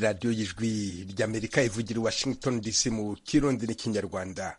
radiyo y'ijwi ry'Amerika ivugira i Washington DC mu Kirundi n'Ikinyarwanda.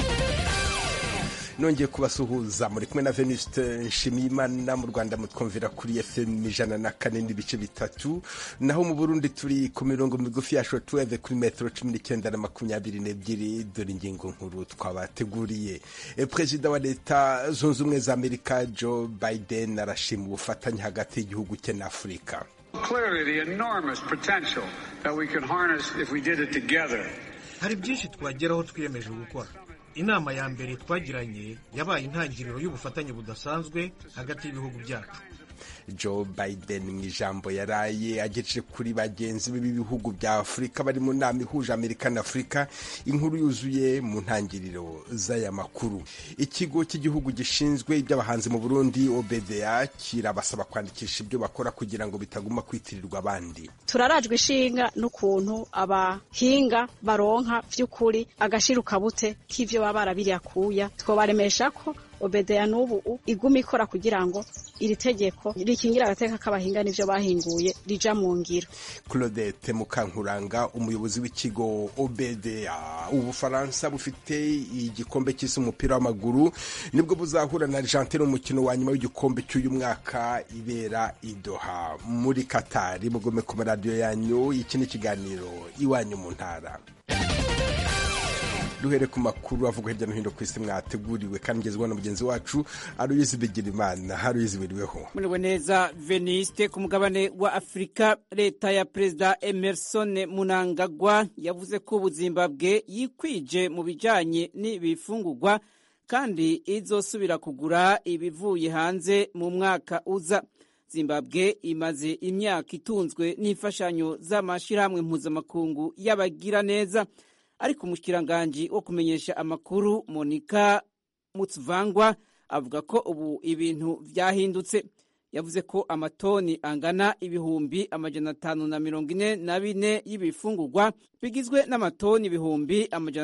Nongeye kubasuhuza muri kumwe na Venuste Nshimiyimana. Mu Rwanda mutwumvira kuri FM 104.3, naho mu Burundi turi ku mirongo migufi ya shortwave kuri metero 19 na 22. Dore ingingo nkuru twabateguriye. Perezida wa Leta Zunze Ubumwe za Amerika Joe Biden arashima ubufatanye hagati y'igihugu cye na Afurika. Clearly the enormous potential that we could harness if we did it together. Hari byinshi twageraho twiyemeje gukora. Inama ya mbere twagiranye yabaye intangiriro y'ubufatanye budasanzwe hagati y'ibihugu byacu. Joe Biden mu ijambo yaraye agejeje kuri bagenzi b'ibihugu bya Afurika bari mu nama ihuje Amerika na Afurika. Inkuru yuzuye mu ntangiriro z'aya makuru. Ikigo cy'igihugu gishinzwe iby'abahanzi mu Burundi OBDA kirabasaba kwandikisha ibyo bakora kugira ngo bitaguma kwitirirwa abandi. Turarajwe ishinga n'ukuntu abahinga baronka vy'ukuri agashiruka bute k'ivyo baba barabiriye kuya. Twobaremesha ko OBDA n'ubu iguma ikora kugira ngo iri tegeko rikingira agateka k'abahinga n'ivyo bahinguye rija mu ngiro. Claudette Mukankuranga, umuyobozi w'ikigo OBDA. Ubufaransa bufite igikombe cy'isi umupira w'amaguru, nibwo buzahura na Argentine mu mukino wa nyuma w'igikombe cy'uyu mwaka ibera i Doha muri Qatar. Mugome ku radio yanyu, iki ni ikiganiro Iwanyu mu Ntara. Duhere ku makuru avuga hirya no hino ku isi mwateguriwe kandi ngezwa na mugenzi wacu Aloyizi Bigirimana. Aloyizi, wiriweho? Muriwe neza Veniste. Ku mugabane wa Afrika, leta ya Perezida Emerson Mnangagwa yavuze ko Zimbabwe yikwije mu bijanye n'ibifungurwa kandi izosubira kugura ibivuye hanze mu mwaka uza. Zimbabwe imaze imyaka itunzwe n'imfashanyo z'amashirahamwe mpuzamakungu y'abagira neza, ariko umushikiranganje wo kumenyesha amakuru Monica Mutsvangwa avuga ko ubu ibintu vyahindutse. Yavuze ko amatoni angana ibihumbi 544 y'ibifungurwa bigizwe n'amatoni ibihumbi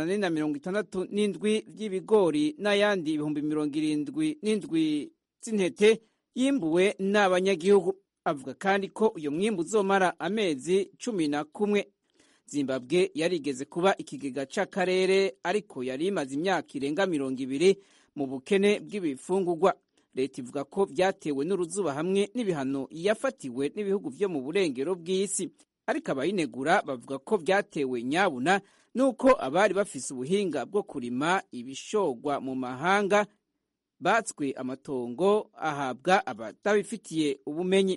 467 vy'ibigori n'ayandi ibihumbi 77 z'intete yimbuwe n'abanyagihugu. Avuga kandi ko uyo mwimbu uzomara amezi 11. Zimbabwe yarigeze kuba ikigega c'akarere, ariko yari imaze imyaka irenga 20 mu bukene bw'ibifungurwa. Leta ivuga ko vyatewe n'uruzuba hamwe n'ibihano yafatiwe n'ibihugu vyo mu burengero bw'isi, ariko abayinegura bavuga ko vyatewe nyabuna nuko abari bafise ubuhinga bwo kurima ibishogwa mu mahanga batswe amatongo ahabwa abatabifitiye ubumenyi.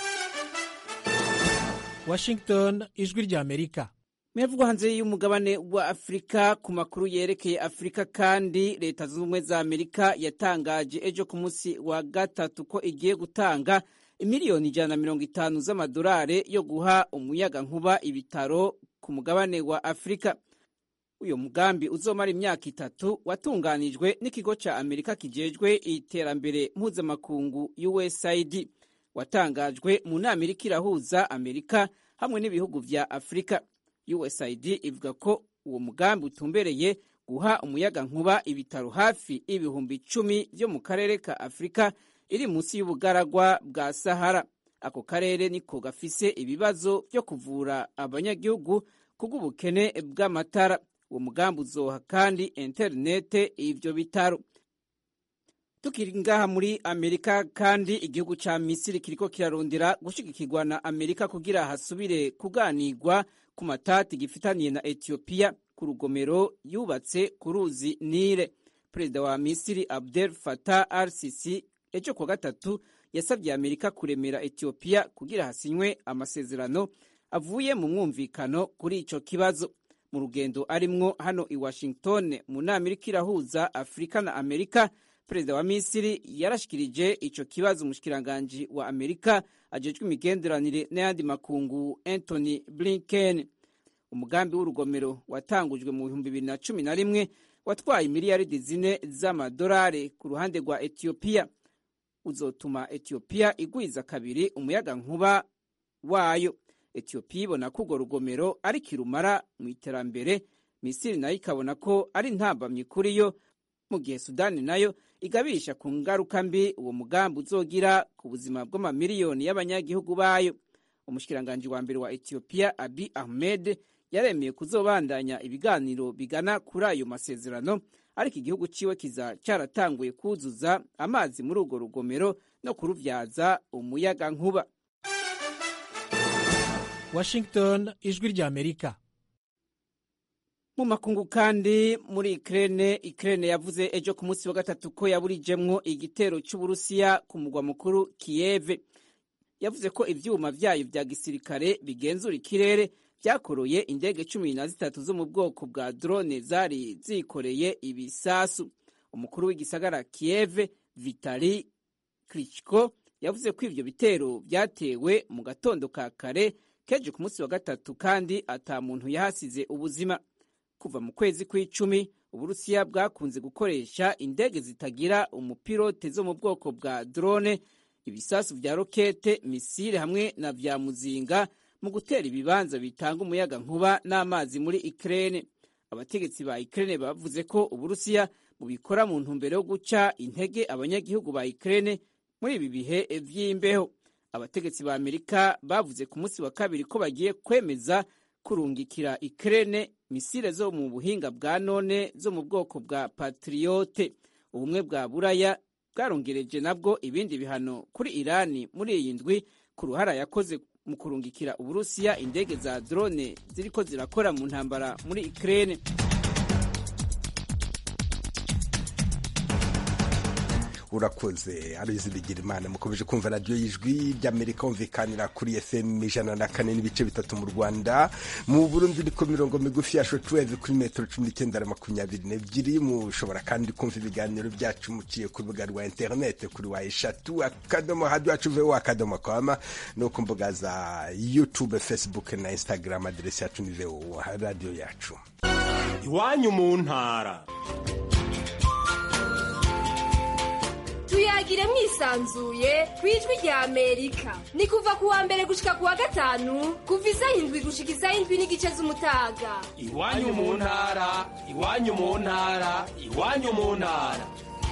Washington, ijwi ry'Amerika. Mevugwa hanze y'umugabane wa Afrika. Ku makuru yerekeye Afrika kandi, leta zunze ubumwe za Amerika yatangaje ejo ku munsi wa gatatu ko igiye gutanga imiliyoni 150 z'amadolari yo guha umuyaga nkuba ibitaro ku mugabane wa Afrika. Uyo mugambi uzomara imyaka 3 watunganijwe n'ikigo ca Amerika kijejwe iterambere mpuzamakungu USAID. Watangajwe mu nama iriko irahuza Amerika hamwe n'ibihugu vya Afrika. USAID ivuga ko uwo mugambi utumbereye guha umuyaga nkuba ibitaro hafi ibihumbi 10 vyo mu karere ka Afrika iri munsi y'ubugaragwa bwa Sahara. Ako karere niko gafise ibibazo vyo kuvura abanyagihugu kubw'ubukene bw'amatara. Uwo mugambi uzoha kandi interinete ivyo bitaro. Tukiri ngaha muri Amerika kandi, igihugu ca Misiri kiriko kirarondera gushigikirwa na Amerika kugira hasubire kuganirwa ku matati gifitaniye na Ethiopia ku rugomero yubatse ku ruzi Nile. Perezida wa Misiri Abdel Fattah al-Sisi ejo kwa gatatu yasabye Amerika kuremera Ethiopia kugira hasinywe amasezerano avuye mu mwumvikano kuri ico kibazo. Mu rugendo arimwo hano i Washington mu nama iriko irahuza Afrika na Amerika, Perezida wa Misiri yarashikirije ico kibazo umushikiranganje wa Amerika ajejwe imigenderanire n'ayandi makungu Anthony Blinken. Umugambi w'urugomero watangujwe mu 2011 watwaye miliyaridi 4 z'amadolari ku ruhande rwa Ethiopia. Uzotuma Ethiopia igwiza kabiri umuyaga nkuba wayo. Ethiopia ibona ko urwo rugomero ari kirumara mu iterambere, Misiri nayo ikabona ko ari ntambamye kuri yo, mu gihe Sudani nayo igabisha ku ngaruka mbi uwo mugambi uzogira ku buzima bw'amamiliyoni y'abanyagihugu bayo. umushikiranganji wa mbere wa Ethiopia Abiy Ahmed yaremeye kuzobandanya ibiganiro bigana kuri ayo masezerano, ariko igihugu ciwe kiza cyaratanguye kuzuza amazi muri urwo rugomero no kuruvyaza umuyaga nkuba. Washington, ijwi rya Amerika. Mu makungu kandi muri Ukraine yavuze ejo ku munsi wa gatatu ko yaburijemwo igitero c'Uburusiya ku mugwa mukuru Kiev. Yavuze ko ivyuma vyayo vya gisirikare bigenzura ikirere vyakoroye indege 13 zo mu bwoko bwa drone zari zikoreye ibisasu. Umukuru w'igisagara Kiev Vitali Klitschko yavuze ko ivyo bitero vyatewe mu gatondo ka kare keje ku munsi wa gatatu kandi ata muntu yahasize ubuzima. Kuva mu kwezi kw'icumi Uburusiya bwakunze gukoresha indege zitagira umupilote zo mu bwoko bwa drone, ibisasu vya rokete, misile hamwe na vya muzinga mu gutera ibibanza bitanga umuyaga nkuba n'amazi muri Ukraine. Abategetsi ba Ukraine bavuze ko Uburusiya bubikora mu ntumbero yo guca intege abanyagihugu ba Ukraine muri ibi bihe vy'imbeho. Abategetsi ba Amerika bavuze ku munsi wa kabiri ko bagiye kwemeza kurungikira Ukraine misile zo mu buhinga bwa none zo mu bwoko bwa Patriot. Ubumwe bwa Buraya bwarongereje nabwo ibindi bihano kuri Irani muri iyi ndwi ku ruhara yakoze mu kurungikira Uburusiya indege za drone ziriko zirakora mu ntambara muri Ukraine. Urakoze Aloyizi Bigirimana. Mukomeje kumva radio y'ijwi ry'Amerika umvikanira kuri FM 104.3 mu Rwanda, mu Burundi niko mirongo migufi ya shortwave kuri metero 1922. Mushobora kandi kumva ibiganiro byacu muciye ku rubuga rwa internet kuri wa eshatu akadomo radio yacu voa.com no ku mbuga za YouTube, Facebook na Instagram. Adresi yacu ni voa radio yacu. Iwanyu mu ntara. Tuyagire mwisanzuye kwijwi rya Amerika. Ni kuva kuwa mbere gushika kuwa gatanu kuva isaha 7 gushika isaha 7:30 z'umutaga. Iwanyu mu ntara, iwanyu mu ntara, iwanyu mu ntara.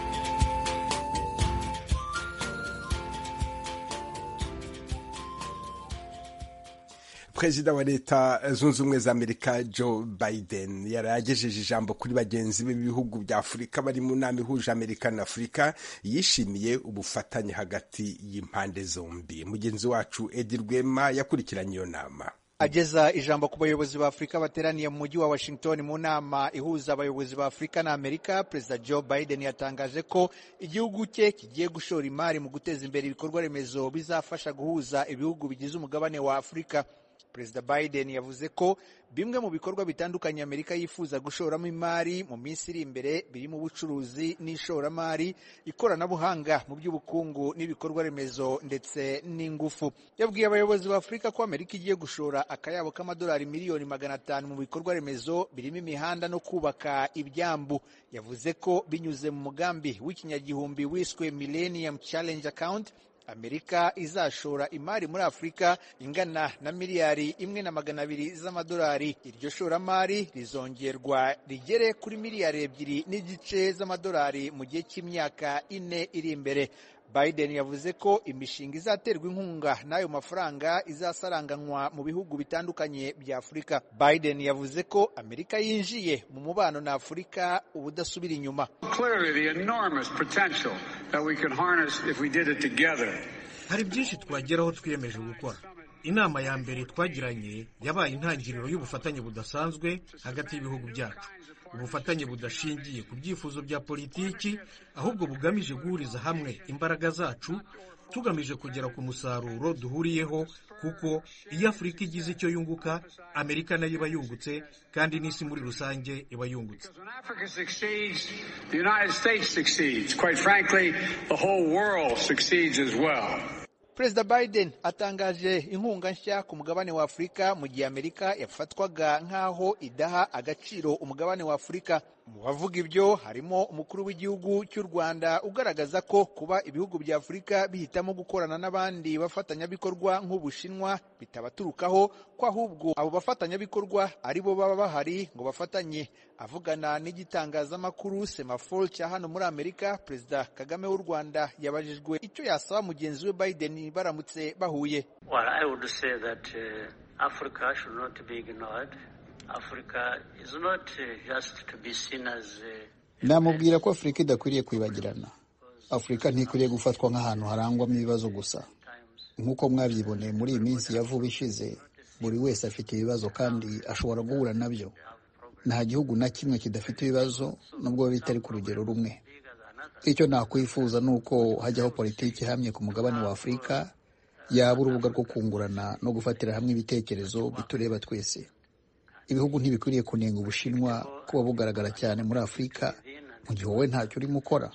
Perezida wa Leta Zunze Ubumwe za Amerika Joe Biden yaragejeje ijambo kuri bagenzi b'ibihugu bya Afurika bari mu nama ihuje Amerika na Afurika. Yishimiye ubufatanye hagati y'impande zombi. Mugenzi wacu Edi Rwema yakurikiranye iyo nama. Ageza ijambo ku bayobozi ba Afurika bateraniye mu mujyi wa Washington mu nama ihuza abayobozi ba Afurika na Amerika, Perezida Joe Biden yatangaje ko igihugu cye kigiye gushora imari mu guteza imbere ibikorwa remezo bizafasha guhuza ibihugu bigize umugabane wa Afurika. Perezida Biden yavuze ko bimwe mu bikorwa bitandukanye Amerika yifuza gushoramo imari mu minsi iri imbere birimo ubucuruzi n'ishoramari, ikoranabuhanga mu by'ubukungu n'ibikorwa remezo ndetse n'ingufu. Yabwiye abayobozi ba Afurika ko Amerika igiye gushora akayabo k'amadolari miliyoni 500 mu bikorwa remezo birimo imihanda no kubaka ibyambu. Yavuze ko binyuze mu mugambi w'ikinyagihumbi wiswe Millennium Challenge Account, Amerika izashora imari muri Afurika ingana na miliyari 1.2 z'amadolari. Iryo shoramari rizongerwa rigere kuri miliyari 2.5 z'amadolari mu gihe cy'imyaka 4 iri imbere. Biden yavuze ko imishinga izaterwa inkunga n'ayo mafaranga izasaranganywa mu bihugu bitandukanye bya Afurika. Biden yavuze ko Amerika yinjiye mu mubano na Afurika ubudasubira inyuma. Hari byinshi twageraho twiyemeje gukora. Inama ya mbere twagiranye yabaye intangiriro y'ubufatanye budasanzwe hagati y'ibihugu byacu. Ubufatanye budashingiye ku byifuzo bya politiki, ahubwo bugamije guhuriza hamwe imbaraga zacu tugamije kugera ku musaruro duhuriyeho, kuko iyo Afurika igize icyo yunguka, Amerika nayo iba yungutse kandi n'isi muri rusange iba yungutse. Perezida Biden atangaje inkunga nshya ku mugabane wa Afurika mu gihe Amerika yafatwaga nk'aho idaha agaciro umugabane wa Afurika. mu bavuga ibyo harimo umukuru w'igihugu cy'u Rwanda ugaragaza ko kuba ibihugu bya Afurika bihitamo gukorana n'abandi bafatanyabikorwa nk'Ubushinwa bitabaturukaho ko ahubwo abo bafatanyabikorwa ari bo baba bahari ngo bafatanye. Avugana n'igitangazamakuru Semafor cya hano muri Amerika, Perezida Kagame w'u Rwanda yabajijwe icyo yasaba mugenzi we Biden baramutse bahuye. Well, I would say that Africa should not be ignored. Africa is not just to be seen as namubwira ko Afurika idakwiriye kwibagirana. Afurika ntikwiriye gufatwa nk'ahantu harangwamo ibibazo gusa. Nk'uko mwabyiboneye muri iyi minsi ya vuba ishize, buri wese afite ibibazo kandi ashobora guhura nabyo. Nta gihugu na kimwe kidafite ibibazo nubwo bitari ku rugero rumwe. Icyo nakwifuza ni uko hajyaho politiki ihamye ku mugabane wa Afurika, yaba urubuga rwo kungurana no gufatira hamwe ibitekerezo bitureba twese. Ibihugu ntibikwiriye kunenga Ubushinwa kuba bugaragara cyane muri Afurika mu gihe wowe ntacyo urimo ukora.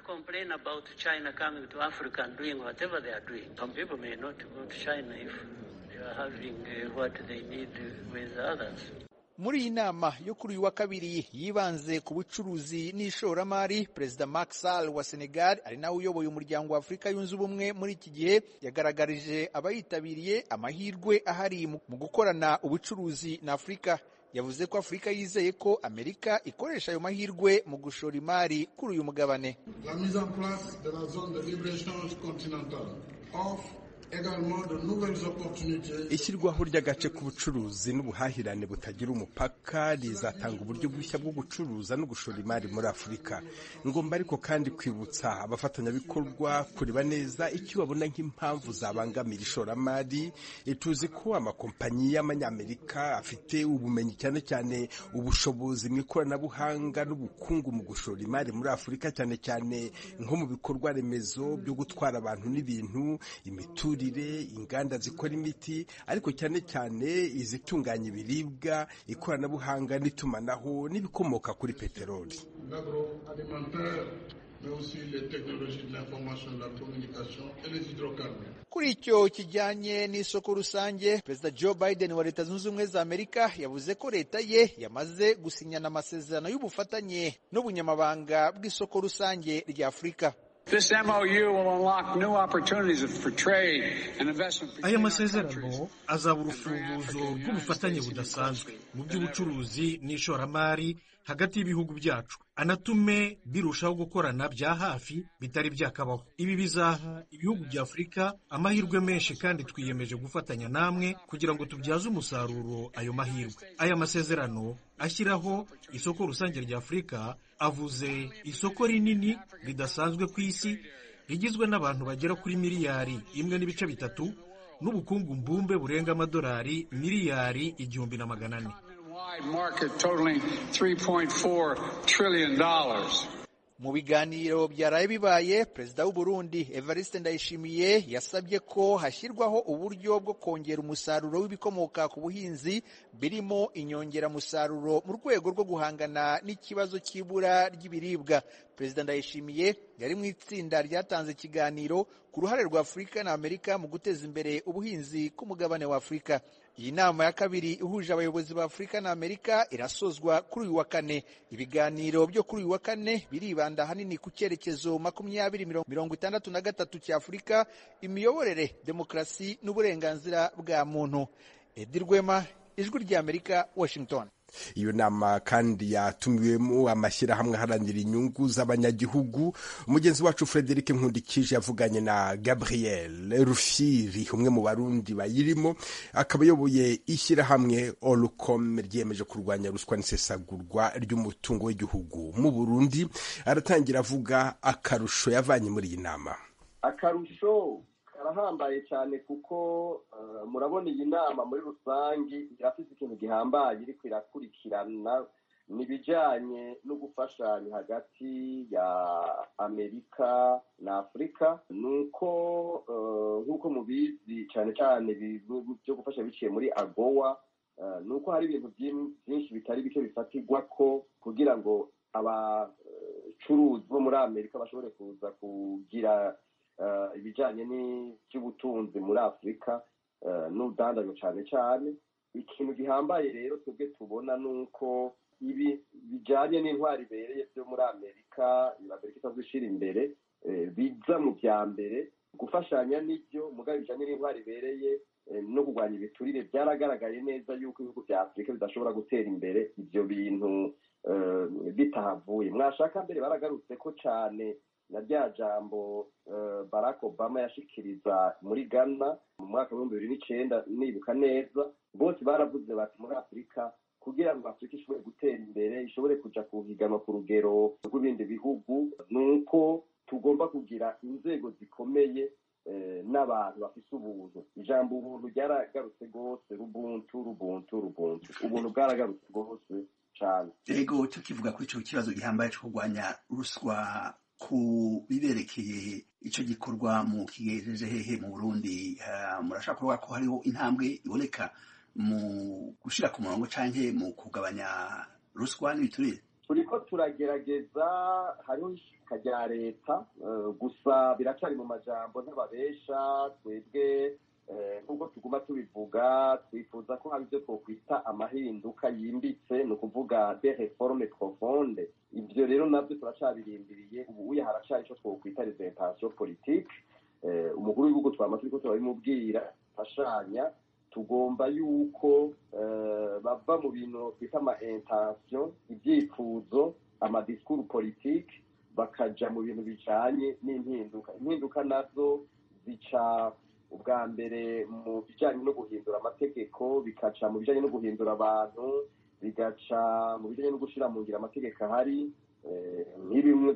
Muri iyi nama yo kuri uyu wa kabiri yibanze ku bucuruzi n'ishoramari, Perezida Macky Sall wa Senegal ari nawe uyoboye umuryango wa Afurika yunze ubumwe muri iki gihe yagaragarije abayitabiriye amahirwe ahari mu gukorana ubucuruzi na Afurika. Yavuze ko Afurika yizeye ko Amerika ikoresha ayo mahirwe mu gushora imari kuri uyu mugabane. La mise en place de la zone de libre-échange continentale offre ishyirwaho ry'agace k'ubucuruzi n'ubuhahirane butagira umupaka rizatanga uburyo bushya bwo gucuruza no gushora imari muri Afurika. Ngomba ariko kandi kwibutsa abafatanyabikorwa kureba neza icyo babona nk'impamvu zabangamira ishoramari. Tuzi ko amakompanyi y'amanyamerika afite ubumenyi cyane cyane ubushobozi mu ikoranabuhanga n'ubukungu mu gushora imari muri Afurika, cyane cyane nko mu bikorwa remezo byo gutwara abantu n'ibintu, imiturire, inganda zikora imiti, ariko cyane cyane izitunganya ibiribwa, ikoranabuhanga n'itumanaho n'ibikomoka kuri peteroli. Kuri icyo kijyanye n'isoko rusange, Perezida Joe Biden wa Leta Zunze Ubumwe za Amerika yavuze ko leta ye yamaze gusinyana amasezerano y'ubufatanye n'ubunyamabanga bw'isoko rusange rya Afurika. This MOU will unlock new opportunities for trade and investment. Aya masezerano azaba urufunguzo rw'ubufatanye budasanzwe mu by'ubucuruzi n'ishoramari hagati y'ibihugu byacu, anatume birushaho gukorana bya hafi bitari byakabaho. Ibi bizaha ibihugu bya Afurika amahirwe menshi, kandi twiyemeje gufatanya namwe kugira ngo tubyaze umusaruro ayo mahirwe. Aya masezerano ashyiraho isoko rusange rya Afurika avuze isoko rinini ridasanzwe ku isi rigizwe n'abantu bagera kuri miliyari 1.3 n'ubukungu mbumbe burenga amadolari miliyari 1,400. Market totaling $3.4 trillion. Mu biganiro byaraye bibaye, Perezida w'u Burundi Evariste Ndayishimiye yasabye ko hashyirwaho uburyo bwo kongera umusaruro w'ibikomoka ku buhinzi birimo inyongeramusaruro mu rwego rwo guhangana n'ikibazo cy'ibura ry'ibiribwa. Perezida Ndayishimiye yari mu itsinda ryatanze ikiganiro ku ruhare rwa Afurika na Amerika mu guteza imbere ubuhinzi ku mugabane wa Afurika. Iyi nama ya kabiri ihuje abayobozi ba Afurika na Amerika irasozwa kuri uyu wa kane. Ibiganiro byo kuri uyu wa kane biribanda hanini ku cyerekezo 2063 cya Afurika, imiyoborere, demokarasi n'uburenganzira bwa muntu. Edi Rwema, Ijwi ry'Amerika, Washington. Iyo nama kandi yatumiwemo amashyirahamwe aharanira inyungu z'abanyagihugu. Umugenzi wacu Frederic Nkundikije yavuganye na Gabriel Rufyiri, umwe mu barundi bayirimo, akaba ayoboye ishyirahamwe Olcom ryemeje kurwanya ruswa n'isesagurwa ry'umutungo w'igihugu mu Burundi. Aratangira avuga akarusho yavanye muri iyi nama. Akarusho karahambaye cyane kuko murabona iyi nama muri rusange irafite ikintu gihambaye iri kwirakurikirana n'ibijyanye no gufashanya hagati ya Amerika na Afurika. Nuko nk'uko mubizi cyane cyane byo gufasha biciye muri AGOA, nuko hari ibintu byinshi bitari bike bifatirwa ko kugira ngo abacuruzi bo muri Amerika bashobore kuza kugira ibijyanye n'iby'ubutunzi muri Afurika n'ubudandazo cyane cyane. Ikintu gihambaye rero twebwe tubona nuko ibi bijanye n'intwari ibereye byo muri Amerika itazishira imbere biza mu vya mbere gufashanya n'ibyo mugabe bijanye n'intwari ibereye no kurwanya ibiturire byaragaragaye neza yuko ibihugu vya Afurika bidashobora gutera imbere ivyo bintu bitahavuye. Mwashaka mbere baragarutse ko cane na rya jambo Barack Obama yashikiriza muri Ghana mu mwaka wa 2009 nibuka neza, bose baravuze bati muri Afurika kugira ngo Afurika ishobore gutera imbere ishobore kuja kuhiganwa ku rugero rw'ibindi bihugu nuko tugomba kugira inzego zikomeye n'abantu bafise ubuntu. Ijambo ubuntu ryaragarutse rwose, ubuntu bwaragarutse rwose cane. Ego tukivuga kuri ico kibazo gihambaye cyo kurwanya ruswa ku biberekeye ico gikorwa mu kigejeje hehe mu Burundi, murashaka kuvuga ko hariho intambwe iboneka mu gushira ku murongo canke mu kugabanya ruswa n'ibiturire? Turiko turagerageza, hariho ishika rya leta gusa biracari mu majambo n'ababesha. Twebwe nk'uko tuguma tubivuga twifuza ko hari ibyo twokwita amahinduka yimbitse, ni ukuvuga des réformes profondes. Ibyo rero nabyo turacabirindiriye. Ubu haracari ico twokwita representation politique. Umukuru w'igihugu twama turiko turabimubwira fashanya, tugomba yuko bava mu bintu twita ama intention, ibyifuzo, ama discours politique, bakaja mu bintu bijanye n'impinduka. Impinduka nazo zica ubwa mbere mu bijanye no guhindura amategeko, bikaca mu bijanye no guhindura abantu, bigaca mu bijanye no gushira mu ngira amategeko ahari, nk'ibimwe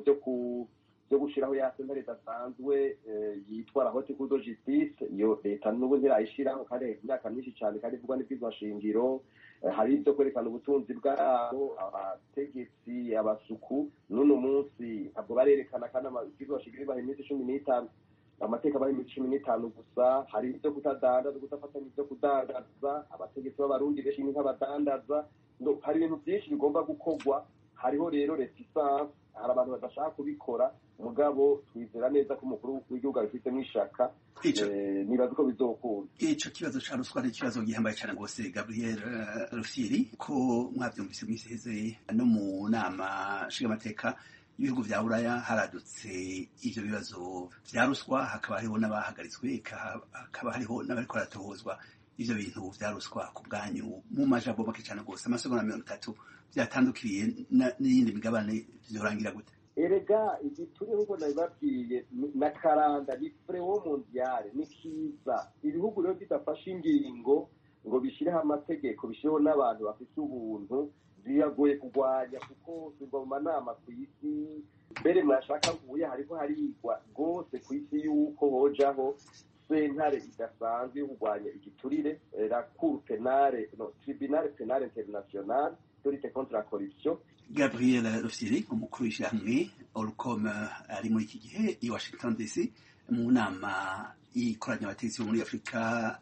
byo gushiraho ya sentare idasanzwe yitwa la haute cour de justice. Iyo leta n'ubu ntirayishiraho kandi imyaka myinshi cyane, kandi ivugwa n'ibwirizwa shingiro. Hari ibyo kwerekana ubutunzi bwabo, abategetsi, abasuku n'uno munsi ntabwo barerekana, kandi ibwirizwa shingiro ibaha iminsi 15, amateka bari mu 15 gusa. Hari ibyo kutadandaza, gudafatanya ibyo kudandaza, abategetsi b'abarundi benshi nk'abadandaza. Hari ibintu byinshi bigomba gukorwa. Hariho rero resistance, hari abantu badashaka kubikora, mugabo twizera neza ko umukuru w'igihugu abifitemo ishaka. Nibaza ko bizokunda. Ico kibazo ca ruswa ni ikibazo gihambaye cyane rwose. Gabriel Rufyiri, ko mwavyumvise mw'iseze no mu nama nshingamateka ibihugu vya Buraya haradutse ivyo bibazo vya ruswa, hakaba hariho n'abahagaritswe, hakaba hariho n'abariko baratohozwa ivyo bintu vya ruswa. Ku bwanyu mu majambo make cane rwose, amasegonda 30, vyatandukiriye n'iyindi migabane vyorangira gute? Erega igituri nk'uko nabibabwiye na karanda ni frewo mondiale, ni kiza. Ibihugu rero bidafashe ingingo ngo bishireho amategeko, bishireho n'abantu bafite ubuntu, biragoye kurwanya, kuko tuva mu manama ku isi. Mbere mwashaka mvuye hariko harigwa rwose ku isi yuko hojaho sentare idasanzwe yo kurwanya igiturire, la cour penale, tribunal penal international de lutte contre la corruption. Gabriel Rufyiri, umukuru w'ishyirahamwe Orcom, ari muri iki gihe i Washington DC mu nama ikoranya abategetsi bo muri Afurika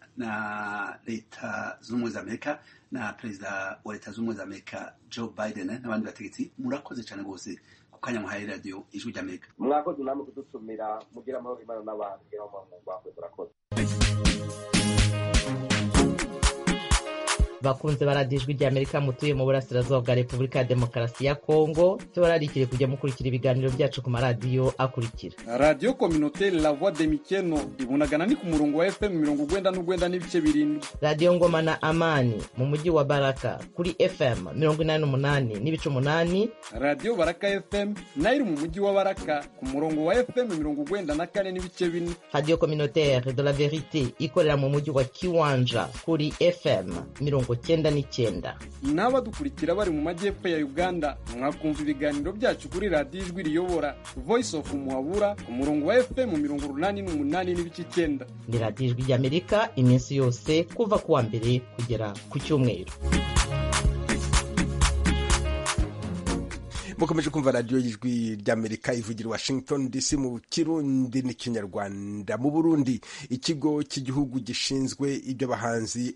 na leta z'ubumwe za Amerika na perezida wa leta z'ubumwe za Amerika Joe Biden n'abandi bategetsi. Murakoze cyane rwose ku kanya muhaye radio Ijwi ry'Amerika. Mwakoze namwe kudutumira, mugira amahoro Imana n'abantu, mugira amahoro mwakoze. Murakoze. bakunze baradiyo Ijwi ry'Amerika mutuye mu burasirazuba bwa Repubulika ya Demokarasi ya Kongo, tubararikire kujya mukurikira ibiganiro byacu ku maradiyo akurikira: Radio Communautaire La Voix de Mikeno ibunagana ni ku murongo wa FM 99 n'ibice birindwi. Radio Ngoma na Amani mu mujyi wa Baraka kuri FM 88 n'ibice 8. Radio Baraka FM nayo mu mujyi wa Baraka ku murongo wa FM 94 n'ibice 4. Radio Communautaire de la Verite ikorera mu mujyi wa Kiwanja kuri FM 99. N'abadukurikira bari mu majyepfo ya Uganda mwakumva ibiganiro byacu kuri Radio Ijwi riyobora Voice of Muhabura ku murongo wa FM 88 n'ibice 9. Ni Radio Ijwi ry'Amerika iminsi yose kuva kuwa mbere kugera ku cyumweru. mukomeje kumva radiyo y'ijwi ry'Amerika ivugira Washington DC mu Kirundi n'ikinyarwanda. Mu Burundi ikigo cy'igihugu gishinzwe ibyo bahanzi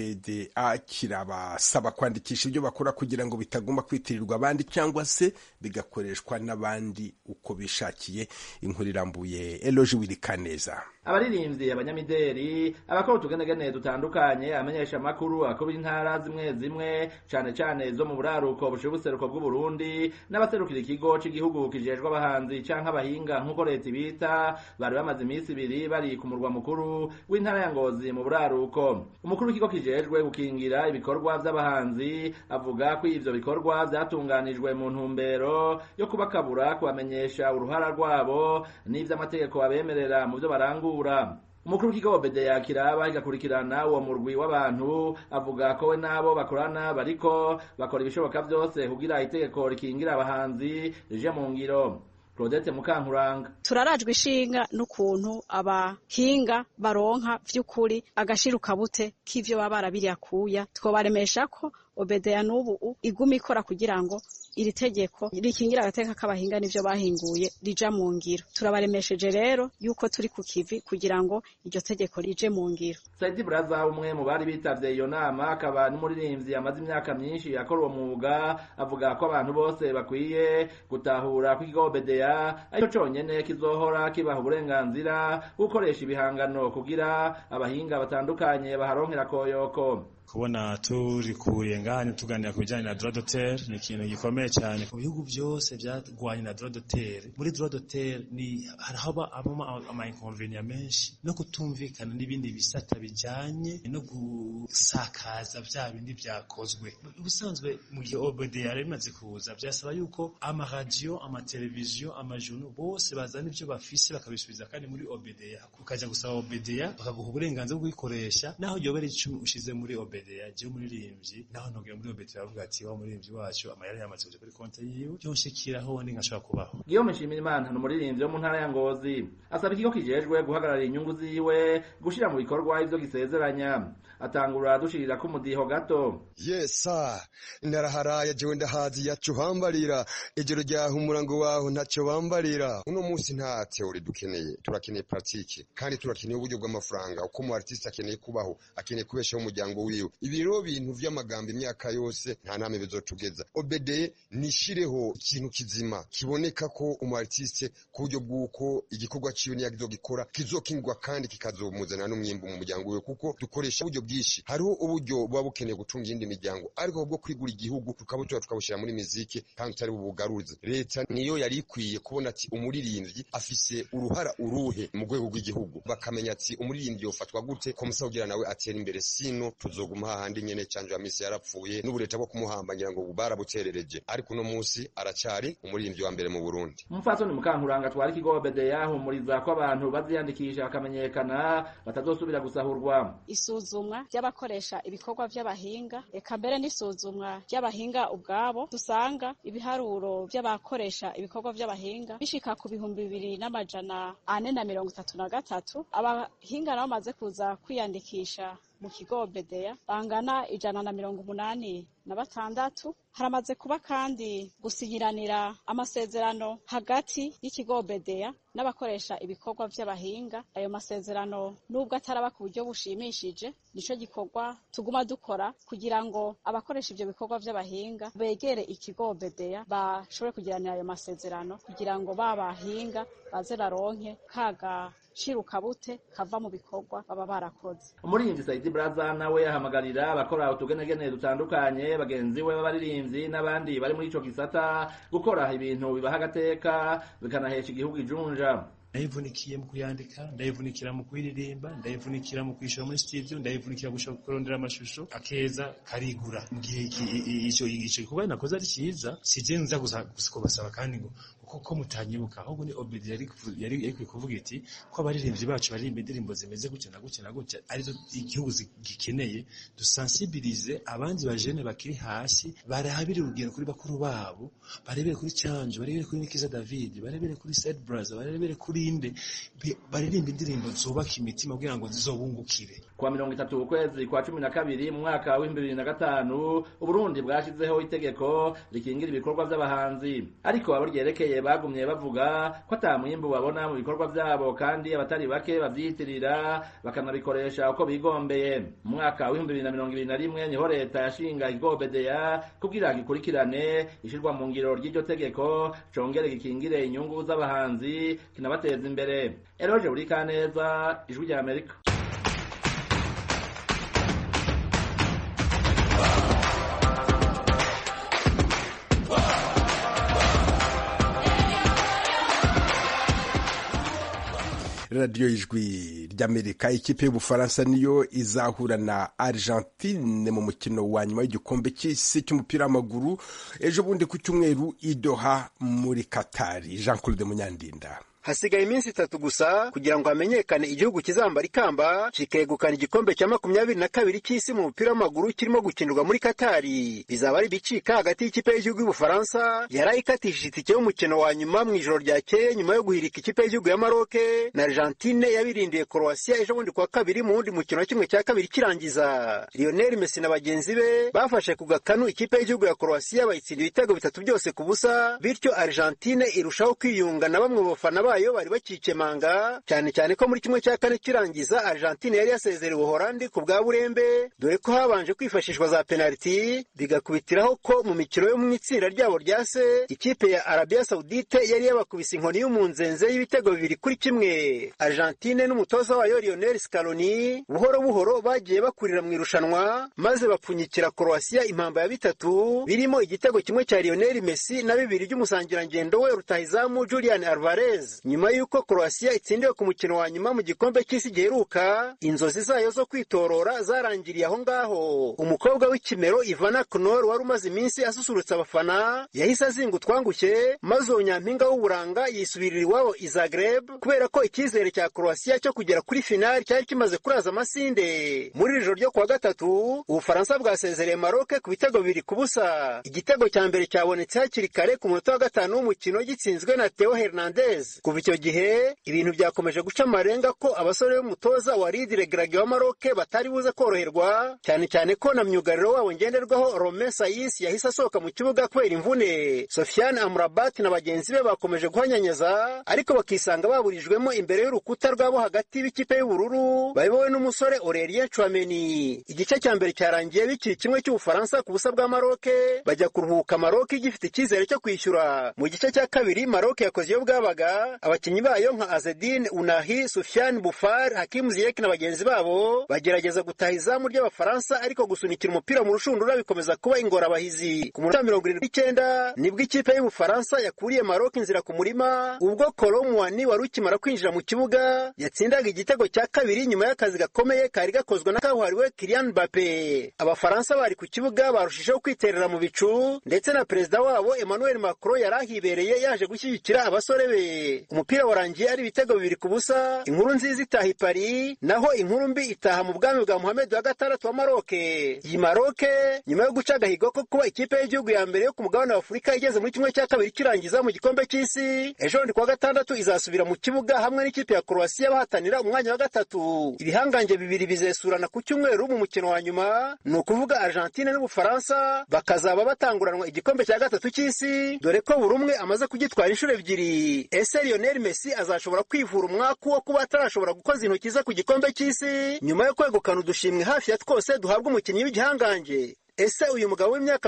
OBDA kirabasaba kwandikisha ibyo bakora kugira ngo bitagomba kwitirirwa abandi cyangwa se bigakoreshwa n'abandi uko bishakiye. Inkuru irambuye Eloge Wirikaneza. Abaririmbyi, abanyamideri, abakora utugenegene dutandukanye, amenyesha makuru akubira intara zimwe zimwe cane cane zo mu buraruko bushibuseruko bw'u Burundi n'abaserukira ikigo cy'igihugu kijejwe abahanzi canke abahinga nk'uko leta ibita bari bamaze iminsi ibiri bari ku murwa mukuru w'intara ya Ngozi mu buraruko. Umukuru w'ikigo kijejwe gukingira ibikorwa vy'abahanzi avuga ko ivyo bikorwa vyatunganijwe mu ntumbero yo kubakabura kubamenyesha uruhara rwabo n'ivy'amategeko abemerera mu byo barangura. Umukuru w'ikigo OBDA kiraba igakurikirana uwo murwi w'abantu avuga ko we nabo bakorana bariko bakora ibishoboka byose kugira itegeko rikingira abahanzi rije mu ngiro. Claudette Mukankuranga: turarajwe ishinga n'ukuntu abahinga baronka vy'ukuri agashiruka bute k'ivyo baba barabiriye akuya. Twobaremesha ko OBDA n'ubu iguma ikora kugira ngo iri tegeko rikingira agateka k'abahinga n'ivyo bahinguye rija mu ngiro. Turabaremesheje rero yuko turi ku kivi kugira ngo iryo tegeko rije mu ngiro. Saidi Braza, umwe mu bari bitavye iyo nama akaba n'umuririmbyi amaze imyaka myinshi akora uwo mwuga, avuga ko abantu bose bakwiye gutahura ko ikigo OBDA ariko conyene kizohora kibaha uburenganzira gukoresha ibihangano kugira abahinga batandukanye baharonkera koyoko. Kubona turi kurengana tuganira kubijanye na droit d'auteur ni ikintu gikomeye cyane ku bihugu byose byagwanye na droit d'auteur. Muri droit d'auteur ni haraba ama inconvénients menshi no kutumvikana n'ibindi bisata bijanye no gusakaza bya bindi byakozwe. Ubusanzwe mu gihe OBDA rimaze kuza byasaba yuko ama radio, ama television, ama journaux bose bazana ibyo bafise bakabisubiza kandi muri OBDA kukaja gusaba OBDA bakaguha uburenganzira bwo kwikoresha naho yobera icumi ushize muri OBDA je umuririmbyi naho nogera muri OBDA bavuga ati wa muririmbyi wacu amayari yamaze kuja kuri konti yiwe yonshikiraho ndi ngashaka kubaho. Guillaume Nshimirimana n'umuririmbyi wo mu ntara ya Ngozi asaba ikigo kijejwe guhagarara inyungu ziwe gushira mu bikorwa ivyo gisezeranya. Atangura dushirira ko umudiho gato. Yesa naraharaye jewe ndahazi yacu hambarira ejero rya humurango waho ntacyo bambarira. Uno munsi nta theory dukeneye, turakeneye pratique kandi turakeneye uburyo bw'amafaranga uko mu artiste akeneye kubaho, akeneye kubeshaho umuryango wiwe. Ibiro bintu vy'amagambo imyaka yose nta name bizotugeza. OBDA nishireho ikintu kizima kiboneka ko umu artiste ku buryo bw'uko igikorwa ciwe niyagizogikora kizokingwa kandi kikazomuzana n'umwimbo mu muryango wiwe, kuko dukoresha uburyo bwinshi. Hariho uburyo buba bukeneye gutunga indi miryango ariko bwo kwigura igihugu tukabutora tukabushira muri muziki kandi tutari bubugaruze. Leta niyo yari ikwiye kubona ati umuririmbyi afise uruhara uruhe mu rwego rw'igihugu, bakamenya ati umuririmbyi yofatwa gute ko musagira nawe atera imbere, sino tuzoguma hahandi nyene canje amisi yarapfuye n'ubureta bwo kumuhamba ngira ngo barabuterereje, ariko uno munsi aracari umuririmbyi wa mbere mu Burundi. Umupfasoni Mukankuranga twari ikigo OBDA humuriza ko abantu baziyandikisha bakamenyekana batazosubira gusahurwa. Isuzumwa ry'abakoresha ibikorwa vy'abahinga eka mbere n'isuzumwa ry'abahinga ubwabo, dusanga ibiharuro vy'abakoresha ibikorwa vy'abahinga bishika ku 2433. Abahinga nabo bamaze kuza kwiyandikisha mu kigo OBDA bangana 186. Haramaze kuba kandi gusinyiranira amasezerano hagati y'ikigo OBDA n'abakoresha ibikorwa vy'abahinga. Ayo masezerano nubwo ataraba ku buryo bushimishije, nico gikorwa tuguma dukora kugira ngo abakoresha ivyo bikorwa vy'abahinga begere ikigo OBDA bashobore kugiranira ayo masezerano kugira ngo babahinga baze baronke kaga shiruka bute kava mu bikorwa baba barakoze. Umuririmbyi Saidi Braza nawe ahamagarira abakora utugenegene dutandukanye bagenzi we b'abaririmbyi n'abandi bari muri ico gisata gukora ibintu bibaha agateka bikanahesha igihugu ijunja. Ndayivunikiye mu kuyandika, ndayivunikira mu kuyiririmba, ndayivunikira mu kwishura muri studio, ndayivunikira gushaka kurondera amashusho akeza karigura. Mu gihe ico gikorwa nakoze ari cyiza, sije nza kubasaba kandi ngo kuko mutanyibuka ahubwo ni OBDA yari kuvuga iti ko abaririmbyi bacu baririmba indirimbo zimeze gutya na gutya na gutya arizo igihugu gikeneye, dusensibilize abandi bajene bakiri hasi barahabire urugero kuri bakuru babo, barebere kuri Chanjo, barebere kuri Nikiza David, barebere kuri Said Braza, barebere kuri barinde baririmba indirimbo zubaka imitima kugira ngo zizobungukire. Kwa 30 ukwezi kwa 12 mu mwaka wa 2005 Uburundi bwashizeho itegeko rikingira ibikorwa by'abahanzi, ariko abaryerekeye bagumye bavuga ko atamwimbu babona mu bikorwa byabo kandi abatari bake bavyitirira bakanabikoresha uko bigombeye. Mu mwaka wa 2021 niho leta yashinga igobedeya kugira gikurikirane ishirwa mu ngiro ry'iryo tegeko congere gikingire inyungu z'abahanzi kinabateza imbere. Eroje Burikaneza, Ijwi rya Amerika. Radio Ijwi ry'Amerika. Ikipe y'Ubufaransa niyo izahura na Argentine mu mukino wa nyuma w'igikombe cy'isi cy'umupira w'amaguru ejo bundi ku cyumweru i Doha muri Qatar. Jean-Claude Munyandinda. Hasigaye iminsi 3 gusa kugira ngo hamenyekane igihugu kizambara ikamba kikegukana igikombe cya 22 cy'isi mu mupira w'amaguru kirimo gukinirwa muri Katari. Bizaba ari bicika hagati y'ikipe y'igihugu y'Ubufaransa yarayikatishije itike y'umukino wa nyuma mu ijoro ryakeye nyuma yo guhirika ikipe y'igihugu ya Maroc na Argentine yabirindiye Croatia ejo bundi kwa kabiri mu wundi mukino wa kimwe cya kabiri kirangiza. Lionel Messi na bagenzi be bafashe ku gakanu ikipe y'igihugu ya Croatia bayitsindiye ibitego 3 byose ku busa, bityo Argentine irushaho kwiyunga na bamwe mu bafana bayo bari bakikemanga cyane ko muri kimwe cya kane kirangiza Argentine yari yasezerewe Ubuholandi ku bwa burembe, dore ko habanje kwifashishwa za penalty bigakubitiraho ko mu mikino yo mu itsinda ryabo ryase ikipe ya Arabia Saudite yari yabakubise inkoni y'umunzenze y'ibitego 2-1. Argentine n'umutoza wayo Lionel Scaloni buhoro bagiye bakurira mu irushanwa maze bapfunyikira Croatia impamba ya 3 birimo igitego kimwe cya Lionel Messi na 2 by'umusangirangendo we rutahizamu Julian Alvarez. Nyuma yuko Croatia itsindiwe ku mukino wa nyuma mu gikombe cy'isi giheruka, inzozi zayo zo kwitorora zarangiriye aho ngaho. Umukobwa w'ikimero Ivana Knor wari umaze iminsi asusurutsa abafana yahise azinga utwangushye maze Nyampinga w'uburanga yisubirira iwabo i Zagreb kubera ko icyizere cya Croatia cyo kugera kuri finali cyari kimaze kuraza amasinde. Muri ijoro ryo kuwa gatatu Ubufaransa bwasezereye Maroc ku bitego 2-0. Igitego cya mbere cyabonetse hakiri kare ku munota wa 5 w'umukino gitsinzwe na Theo Hernandez. Kuva icyo gihe ibintu byakomeje guca amarenga ko abasore b'umutoza wa Ridire Gragi wa Maroc batari buze koroherwa, cyane ko na myugariro wabo ngenderwaho Romain Saiss yahise asohoka mu kibuga kubera imvune. Sofiane Amrabat na bagenzi be bakomeje guhanyanyeza ariko bakisanga baburijwemo imbere y'urukuta rwabo hagati b'ikipe y'ubururu bayobowe n'umusore Aurelien Tchouameni. Igice cya mbere cyarangiye bikiri kimwe cy'Ubufaransa ku busa bwa Maroc, bajya kuruhuka Maroc igifite icyizere cyo kwishyura. Mu gice cya kabiri Maroc yakoze iyo bwabaga abakinnyi bayo nka Azedine Unahi, Soufiane Boufar, Hakim Ziyech na bagenzi babo bagerageza gutaha izamu ry'Abafaransa ariko gusunikira umupira mu rushundura bikomeza kuba ingorabahizi. Ku munota 79 nibwo ikipe y'Ubufaransa yakuriye Maroc inzira ku murima ubwo Colomwani wari ukimara kwinjira mu kibuga yatsindaga igitego cya kabiri nyuma y'akazi gakomeye kari gakozwe na kahuhariwe Kylian Mbappé. Abafaransa bari ku kibuga barushijeho kwiterera mu bicu ndetse na perezida wabo Emmanuel Macron yarahibereye yaje gushyigikira abasore be. Umupira warangiye ari ibitego 2-0. Inkuru nziza itaha i Paris naho inkuru mbi itaha mu bwami bwa Mohamed wa gatandatu wa Maroc. Iyi Maroc nyuma yo guca agahigo ko kuba ikipe y'igihugu ya mbere yo ku mugabane wa Afurika igeze muri kimwe cya kabiri kirangiza mu gikombe cy'isi, ejo ndi kuwa gatandatu izasubira mu kibuga hamwe n'ikipe ya Croatia bahatanira umwanya wa gatatu. Ibihangange bibiri bizesurana ku cyumweru mu mukino wa nyuma, ni ukuvuga Argentine n'Ubufaransa bakazaba batanguranwa igikombe cya gatatu cy'isi, dore ko buri umwe amaze kugitwara inshuro ebyiri. Ese Lionel Messi azashobora kwivura umwaku wo kuba atarashobora gukoza intoki ze ku gikombe cy'isi nyuma yo kwegukana udushimwe hafi ya twose duhabwa umukinnyi w'igihangange? Ese uyu mugabo w'imyaka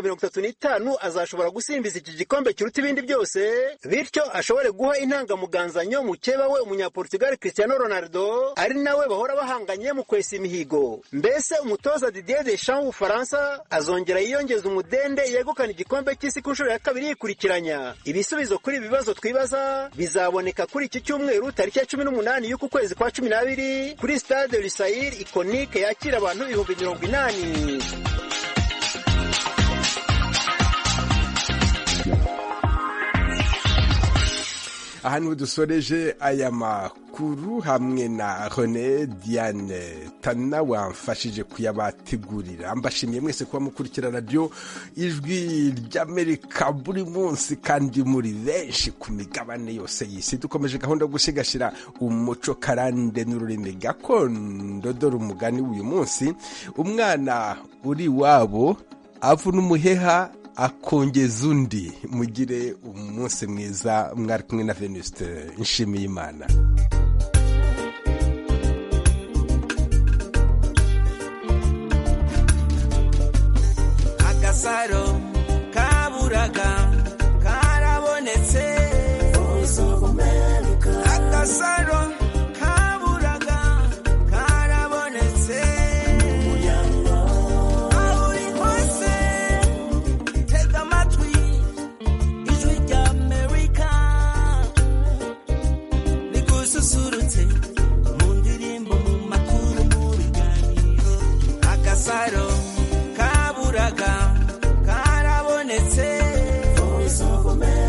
35 azashobora gusimbiza iki gikombe kiruta ibindi byose bityo ashobore guha intangamuganzanyo mukeba we umunyaportugal Cristiano Ronaldo ari nawe bahora bahanganye mu kwesa imihigo? Mbese umutoza Didier Deschamps w'Ubufaransa azongera yiyongeza umudende yegukana igikombe cy'isi ku nshuro ya kabiri yikurikiranya? Ibisubizo kuri ibi bibazo twibaza bizaboneka kuri iki cyumweru tariki ya 18 y'uku kwezi kwa 12 kuri Stade Lusail iconique yakira abantu 80,000. aha niho dusoreje aya makuru hamwe na René Diane Tana wamfashije kuyabategurira. Mbashimiye mwese kuba mukurikira radio Ijwi ry'Amerika buri munsi kandi muri benshi ku migabane yose y'isi. Dukomeje gahunda yo gushigashira umuco karande n'ururimi gakondo. Dore umugani w'uyu munsi: umwana uri wabo avuna umuheha akongeza undi. Mugire umunsi mwiza, mwari kumwe na Venuste Nshimiyimana. Agasaro kaburaga